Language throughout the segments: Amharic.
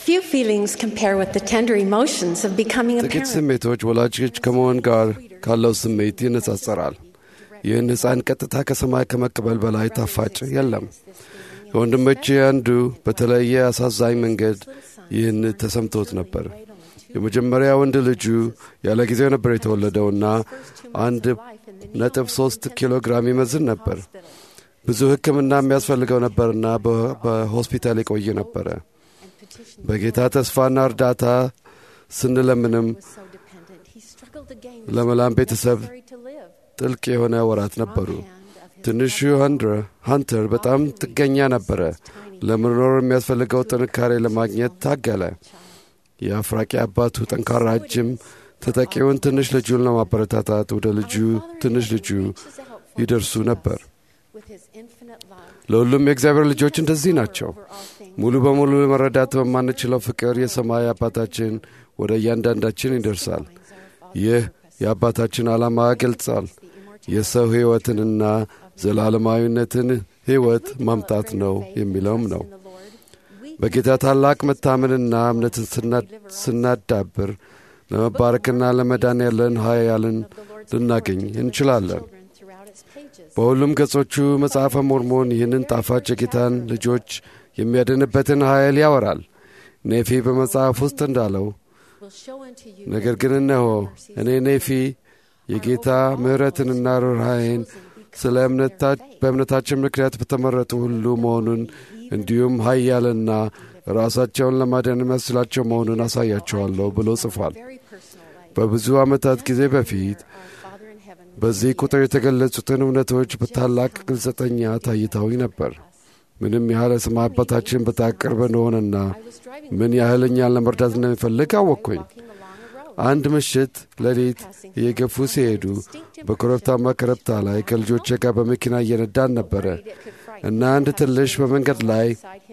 Few feelings compare with the tender emotions of becoming a ጥቂት parent. ስሜቶች ወላጆች ከመሆን ጋር ካለው ስሜት ይነጻጸራል። ይህን ሕፃን ቀጥታ ከሰማይ ከመቀበል በላይ ጣፋጭ የለም። ከወንድሞቼ አንዱ በተለየ አሳዛኝ መንገድ ይህን ተሰምቶት ነበር። የመጀመሪያ ወንድ ልጁ ያለ ጊዜው ነበር የተወለደውና 1.3 ኪሎ ግራም ይመዝን ነበር። ብዙ ሕክምና የሚያስፈልገው ነበርና በሆስፒታል የቆየ ነበረ። በጌታ ተስፋና እርዳታ ስንለምንም ለመላም ቤተሰብ ጥልቅ የሆነ ወራት ነበሩ። ትንሹ ሃንተር በጣም ጥገኛ ነበረ። ለመኖር የሚያስፈልገው ጥንካሬ ለማግኘት ታገለ። የአፍራቂ አባቱ ጠንካራ እጅም ተጠቂውን ትንሽ ልጁን ለማበረታታት ወደ ትንሽ ልጁ ይደርሱ ነበር። ለሁሉም የእግዚአብሔር ልጆች እንደዚህ ናቸው። ሙሉ በሙሉ መረዳት በማንችለው ፍቅር የሰማይ አባታችን ወደ እያንዳንዳችን ይደርሳል። ይህ የአባታችን ዓላማ ገልጻል። የሰው ሕይወትንና ዘላለማዊነትን ሕይወት ማምጣት ነው የሚለውም ነው። በጌታ ታላቅ መታመንና እምነትን ስናዳብር ለመባረክና ለመዳን ያለን ኃይልን ልናገኝ እንችላለን። በሁሉም ገጾቹ መጽሐፈ ሞርሞን ይህንን ጣፋጭ የጌታን ልጆች የሚያድንበትን ኃይል ያወራል። ኔፊ በመጽሐፍ ውስጥ እንዳለው ነገር ግን እነሆ እኔ ኔፊ የጌታ ምሕረትንና ርኅራኄን ስለ በእምነታችን ምክንያት በተመረጡ ሁሉ መሆኑን እንዲሁም ኃያልና ራሳቸውን ለማዳን የሚያስችላቸው መሆኑን አሳያቸዋለሁ ብሎ ጽፏል። በብዙ ዓመታት ጊዜ በፊት በዚህ ቁጥር የተገለጹትን እውነቶች በታላቅ ግልጸተኛ ታይተውኝ ነበር። ምንም ያህል የሰማይ አባታችን በጣም ቅርብ እንደሆነና ምን ያህል እኛን ለመርዳት እንደሚፈልግ አወቅኩኝ። አንድ ምሽት ሌሊት እየገፉ ሲሄዱ በኮረብታማ ኮረብታ ላይ ከልጆቼ ጋር በመኪና እየነዳን ነበረ እና አንድ ትንሽ በመንገድ ላይ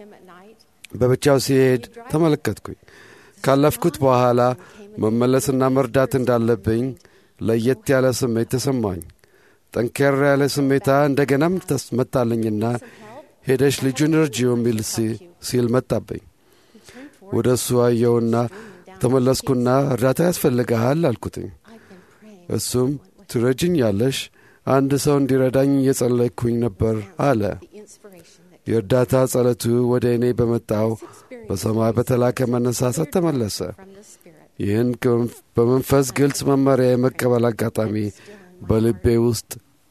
በብቻው ሲሄድ ተመለከትኩኝ። ካለፍኩት በኋላ መመለስና መርዳት እንዳለብኝ ለየት ያለ ስሜት ተሰማኝ። ጠንከር ያለ ስሜታ እንደገና መጣልኝና ሄደሽ ልጁን እርጂው የሚል ሲል መጣብኝ። ወደ እሱ አየውና ተመለስኩና እርዳታ ያስፈልግሃል አልኩትኝ። እሱም ትረጅኛለሽ? አንድ ሰው እንዲረዳኝ እየጸለይኩኝ ነበር አለ። የእርዳታ ጸሎቱ ወደ እኔ በመጣው በሰማይ በተላከ መነሳሳት ተመለሰ። ይህን በመንፈስ ግልጽ መመሪያ የመቀበል አጋጣሚ በልቤ ውስጥ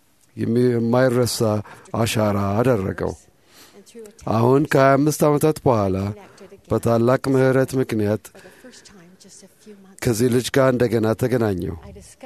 የማይረሳ አሻራ አደረገው። አሁን ከ25 ዓመታት በኋላ በታላቅ ምሕረት ምክንያት ከዚህ ልጅ ጋር እንደገና ተገናኘው።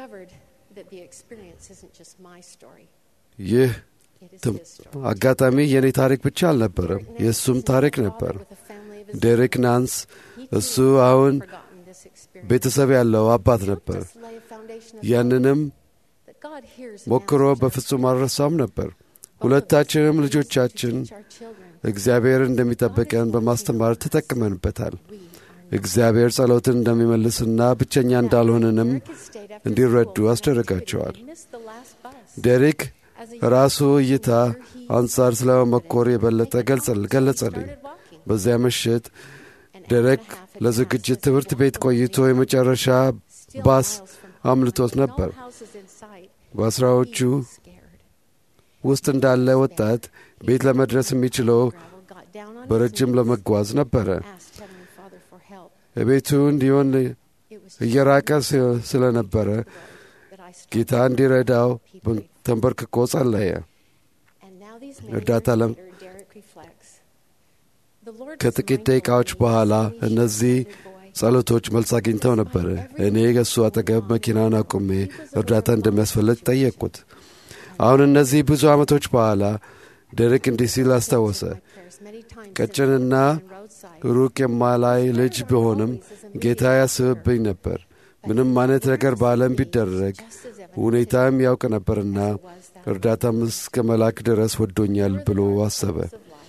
ይህ አጋጣሚ የእኔ ታሪክ ብቻ አልነበረም፣ የእሱም ታሪክ ነበር። ዴሪክ ናንስ እሱ አሁን ቤተሰብ ያለው አባት ነበር። ያንንም ሞክሮ በፍጹም አልረሳም ነበር። ሁለታችንም ልጆቻችን እግዚአብሔር እንደሚጠብቀን በማስተማር ተጠቅመንበታል። እግዚአብሔር ጸሎትን እንደሚመልስና ብቸኛ እንዳልሆንንም እንዲረዱ አስደረጋቸዋል። ዴሪክ ራሱ እይታ አንጻር ስለ መኮር የበለጠ ገለጸልኝ። በዚያ ምሽት ዴሪክ ለዝግጅት ትምህርት ቤት ቆይቶ የመጨረሻ ባስ አምልቶት ነበር። በአስራዎቹ ውስጥ እንዳለ ወጣት ቤት ለመድረስ የሚችለው በረጅም ለመጓዝ ነበረ። ቤቱ እንዲሆን እየራቀ ስለነበረ ጌታ እንዲረዳው ተንበርክኮ ጸለየ። እርዳታ ከጥቂት ደቂቃዎች በኋላ እነዚህ ጸሎቶች መልስ አግኝተው ነበረ። እኔ ከእሱ አጠገብ መኪናን አቁሜ እርዳታ እንደሚያስፈልግ ጠየቅኩት። አሁን እነዚህ ብዙ ዓመቶች በኋላ ዴሪክ እንዲህ ሲል አስታወሰ። ቀጭንና ሩቅ የማላይ ልጅ ቢሆንም ጌታ ያስብብኝ ነበር። ምንም አይነት ነገር በዓለም ቢደረግ ሁኔታም ያውቅ ነበርና እርዳታም እስከ መላክ ድረስ ወዶኛል ብሎ አሰበ።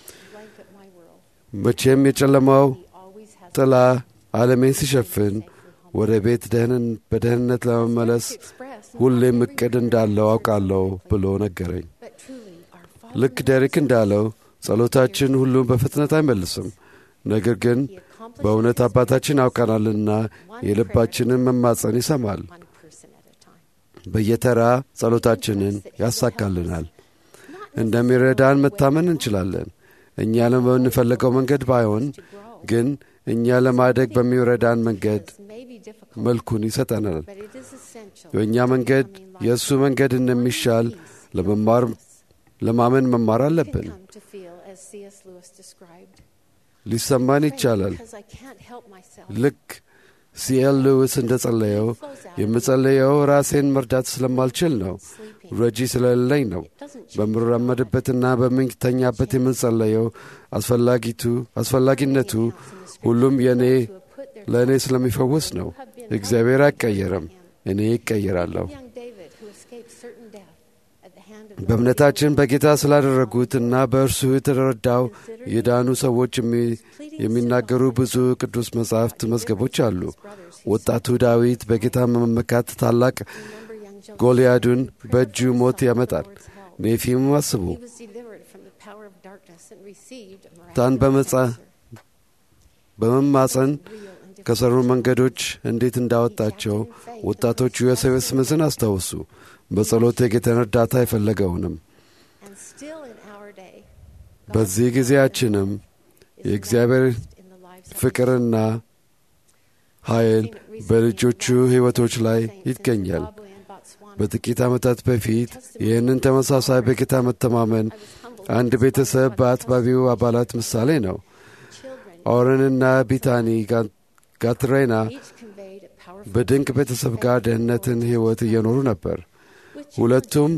መቼም የጨለማው ጥላ ዓለሜን ሲሸፍን ወደ ቤት በደህንነት ለመመለስ ሁሌም እቅድ እንዳለው አውቃለሁ ብሎ ነገረኝ። ልክ ዴሪክ እንዳለው ጸሎታችን ሁሉም በፍጥነት አይመልስም፣ ነገር ግን በእውነት አባታችን ያውቀናልና የልባችንን መማፀን ይሰማል። በየተራ ጸሎታችንን ያሳካልናል። እንደሚረዳን መታመን እንችላለን። እኛ ለምንፈልገው መንገድ ባይሆን ግን እኛ ለማደግ በሚረዳን መንገድ መልኩን ይሰጠናል። የእኛ መንገድ የእሱ መንገድ እንደሚሻል ለማመን መማር አለብን። ሊሰማን ይቻላል። ልክ ሲኤል ሉዊስ እንደ ጸለየው የምጸለየው ራሴን መርዳት ስለማልችል ነው፣ ረጂ ስለሌለኝ ነው። በምራመድበትና በምንተኛበት የምንጸለየው አስፈላጊነቱ ሁሉም ለእኔ ስለሚፈውስ ነው። እግዚአብሔር አይቀየርም፣ እኔ ይቀየራለሁ። በእምነታችን በጌታ ስላደረጉትና በእርሱ የተረዳው የዳኑ ሰዎች የሚናገሩ ብዙ ቅዱስ መጻሕፍት መዝገቦች አሉ። ወጣቱ ዳዊት በጌታ መመካት ታላቅ ጎልያዱን በእጁ ሞት ያመጣል። ኔፊም አስቡ ታን በመማፀን ከሰሩ መንገዶች እንዴት እንዳወጣቸው ወጣቶቹ ዮሴፍ ስምስን አስታውሱ። በጸሎት የጌታን እርዳታ አይፈለገውንም። በዚህ ጊዜያችንም የእግዚአብሔር ፍቅርና ኃይል በልጆቹ ሕይወቶች ላይ ይገኛል። በጥቂት ዓመታት በፊት ይህንን ተመሳሳይ በጌታ መተማመን አንድ ቤተሰብ በአጥባቢው አባላት ምሳሌ ነው። ኦረንና ቢታኒ ጋትሬና በድንቅ ቤተሰብ ጋር ደህንነትን ሕይወት እየኖሩ ነበር። ሁለቱም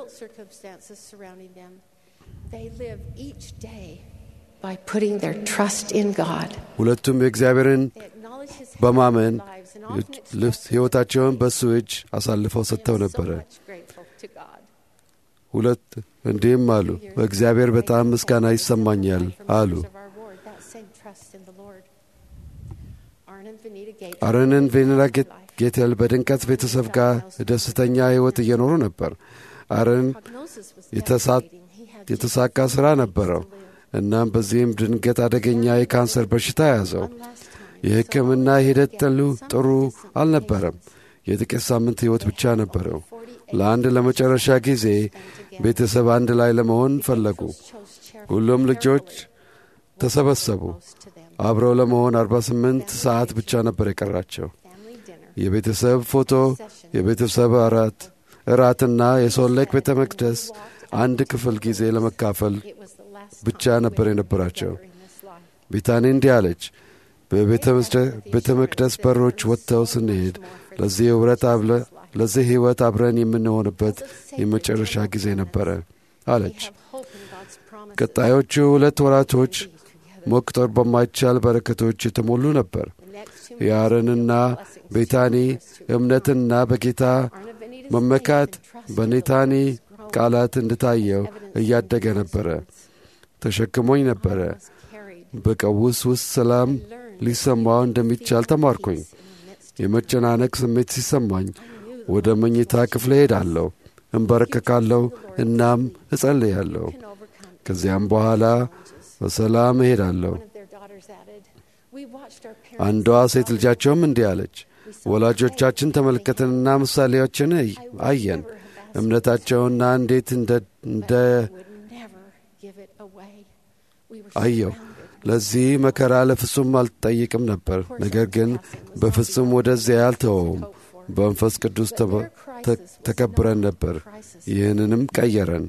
የእግዚአብሔርን በማመን ሕይወታቸውን በእሱ እጅ አሳልፈው ሰጥተው ነበረ። እንዲህም አሉ፣ በእግዚአብሔር በጣም ምስጋና ይሰማኛል አሉ። አሮንን ቬኔላ ጌቴል በድንቀት ቤተሰብ ጋር ደስተኛ ሕይወት እየኖሩ ነበር። አሮን የተሳካ ሥራ ነበረው። እናም በዚህም ድንገት አደገኛ የካንሰር በሽታ ያዘው። የሕክምና ሂደት ጥሩ አልነበረም። የጥቂት ሳምንት ሕይወት ብቻ ነበረው። ለመጨረሻ ጊዜ ቤተሰብ አንድ ላይ ለመሆን ፈለጉ። ሁሉም ልጆች ተሰበሰቡ። አብረው ለመሆን 48 ሰዓት ብቻ ነበር የቀራቸው። የቤተሰብ ፎቶ፣ የቤተሰብ እራትና የሶልት ሌክ ቤተ መቅደስ አንድ ክፍል ጊዜ ለመካፈል ብቻ ነበር የነበራቸው። ቢታኒ እንዲህ አለች፣ በቤተ መቅደስ በሮች ወጥተው ስንሄድ ለዚህ ሕይወት አብረን የምንሆንበት የመጨረሻ ጊዜ ነበረ አለች። ቀጣዮቹ 2 ወራቶች መቁጠር በማይቻል በረከቶች የተሞሉ ነበር። የአሮንና ቤታኒ እምነትና በጌታ መመካት በኔታኒ ቃላት እንድታየው እያደገ ነበረ። ተሸክሞኝ ነበረ። በቀውስ ውስጥ ሰላም ሊሰማው እንደሚቻል ተማርኩኝ። የመጨናነቅ ስሜት ሲሰማኝ ወደ መኝታ ክፍል ሄዳለሁ፣ እንበረከካለሁ፣ እናም እጸልያለሁ። ከዚያም በኋላ በሰላም እሄዳለሁ። አንዷ ሴት ልጃቸውም እንዲህ አለች፣ ወላጆቻችን ተመለከተንና ምሳሌዎችን አየን። እምነታቸውና እንዴት እንደ አየው። ለዚህ መከራ ለፍጹም አልጠይቅም ነበር፣ ነገር ግን በፍጹም ወደዚያ አልተወውም። በመንፈስ ቅዱስ ተከብረን ነበር። ይህንንም ቀየረን።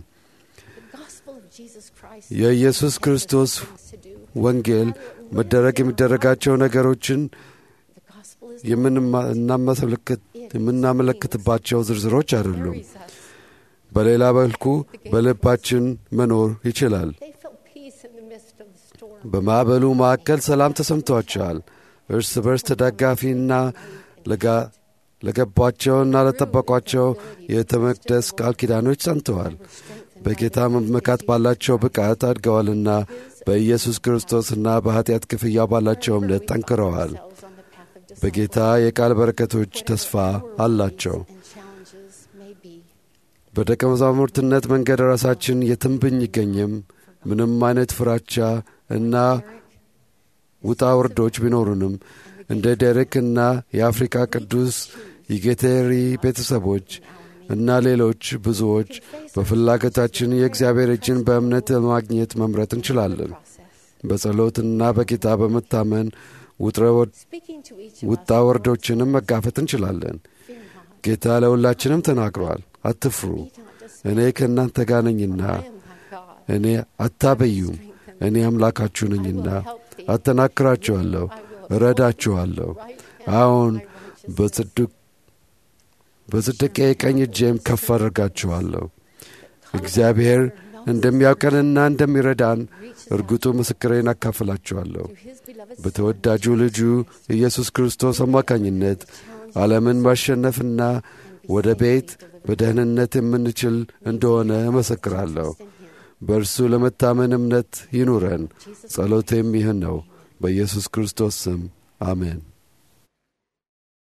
የኢየሱስ ክርስቶስ ወንጌል መደረግ የሚደረጋቸው ነገሮችን የምናመለክትባቸው ዝርዝሮች አይደሉም። በሌላ መልኩ በልባችን መኖር ይችላል። በማዕበሉ መካከል ሰላም ተሰምቷቸዋል። እርስ በርስ ተደጋፊና ለገቧቸውና ለጠበቋቸው የቤተ መቅደስ ቃል ኪዳኖች ጸንተዋል። በጌታ መመካት ባላቸው ብቃት አድገዋልና በኢየሱስ ክርስቶስና በኃጢአት ክፍያ ባላቸው እምነት ጠንክረዋል። በጌታ የቃል በረከቶች ተስፋ አላቸው። በደቀ መዛሙርትነት መንገድ ራሳችን የትም ብንገኝም ምንም አይነት ፍራቻ እና ውጣ ወርዶች ቢኖሩንም እንደ ዴሬክና የአፍሪካ ቅዱስ የጌቴሪ ቤተሰቦች እና ሌሎች ብዙዎች በፍላጎታችን የእግዚአብሔር እጅን በእምነት ለማግኘት መምረጥ እንችላለን። በጸሎትና በጌታ በመታመን ውጣ ወርዶችንም መጋፈጥ እንችላለን። ጌታ ለሁላችንም ተናግሯል፣ አትፍሩ፣ እኔ ከእናንተ ጋር ነኝና፣ እኔ አታበዩም፣ እኔ አምላካችሁ ነኝና አጠናክራችኋለሁ፣ እረዳችኋለሁ። አሁን በጽድቄ ቀኝ እጄም ከፍ አድርጋችኋለሁ። እግዚአብሔር እንደሚያውቀንና እንደሚረዳን እርግጡ ምስክሬን አካፍላችኋለሁ። በተወዳጁ ልጁ ኢየሱስ ክርስቶስ አማካኝነት ዓለምን ማሸነፍና ወደ ቤት በደህንነት የምንችል እንደሆነ እመሰክራለሁ። በእርሱ ለመታመን እምነት ይኑረን። ጸሎቴም ይህን ነው። በኢየሱስ ክርስቶስ ስም አሜን።